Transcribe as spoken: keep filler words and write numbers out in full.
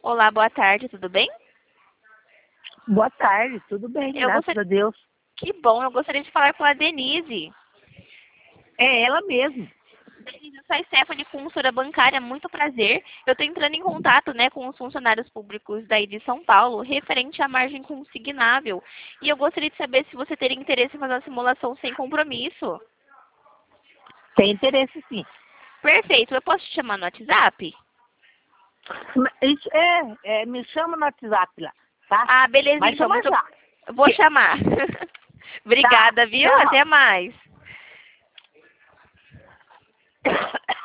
Olá, boa tarde, tudo bem? Boa tarde, tudo bem, Eu graças gostaria... a Deus. Que bom, eu gostaria de falar com a Denise. É ela mesmo. Denise, eu sou a Stephanie, consultora bancária, muito prazer. Eu estou entrando em contato, né, com os funcionários públicos daí de São Paulo, referente à margem consignável. E eu gostaria de saber se você teria interesse em fazer uma simulação sem compromisso. Tem interesse sim. Perfeito, eu posso te chamar no WhatsApp? Isso, é, é, me chama no WhatsApp lá, tá? Ah, beleza, Vai então, chamar muito... já. Vou chamar. Obrigada, Tá, viu? tchau. Até mais.